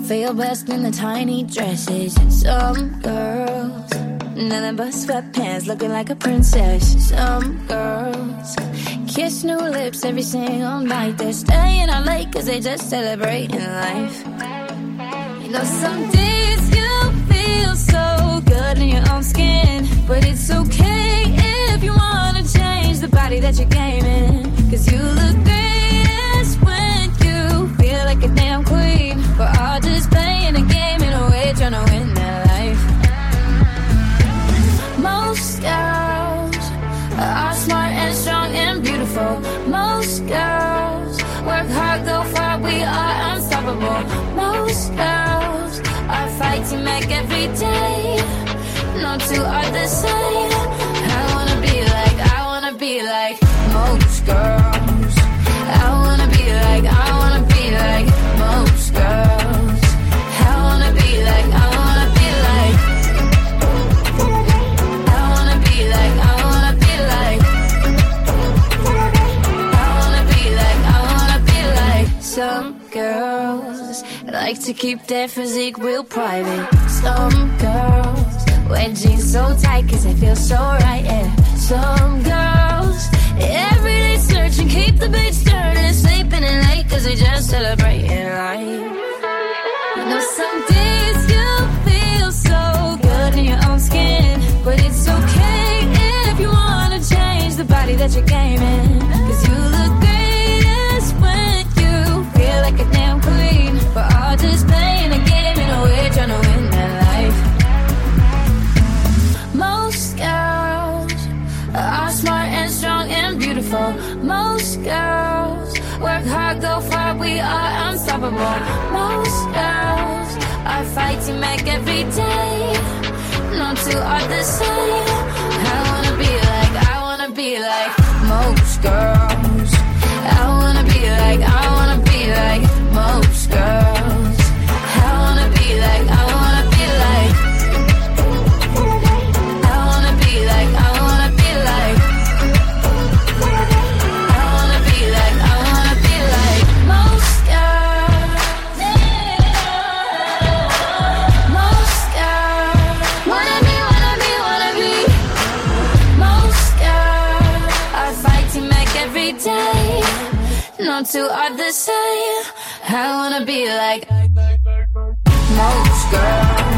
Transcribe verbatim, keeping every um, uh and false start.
Feel best in the tiny dresses. Some girls, nothing but sweatpants, looking like a princess. Some girls kiss new lips every single night. They're staying out late cause they just celebrating life. You know some days you feel so good in your own skin, but it's okay if you wanna change the body that you're gaming. Cause you look greatest when you feel like a damn queen. We're all just playing a game in a way, trying to win their life. Most girls are smart and strong and beautiful. Most girls work hard, go far, we are unstoppable. Most girls are fighting back every day. No two are the same. I wanna be like, I wanna be like most girls. I wanna be like, I wanna be like most girls. I wanna be like, I wanna be like. I wanna be like, I wanna be like. I wanna be like, I wanna be like. Some girls like to keep their physique real private. Some girls wear jeans so tight cause they feel so right, yeah. Some girls every day searching, keep the beach turning, sleeping in late cause they just celebrating life. You know some days you feel so good in your own skin, but it's okay if you wanna change the body that you're gaming. Cause you look greatest when you feel like a damn queen. We're all just playing a game in a way, trying to win that life. Most girls are smart and strong and beautiful. Most girls work hard, go far, we are unstoppable. Most girls are fighting back every day. No two are the same. I wanna be like, I wanna be like most girls. I wanna be like, I wanna be like most girls. I wanna be like, I wanna be like. I wanna be like, I wanna be like. I wanna be like, I wanna be like most girls. Most girls. Wanna be, wanna be, wanna be. Most girls are fighting back every day. No two are the same. I wanna be like most girls.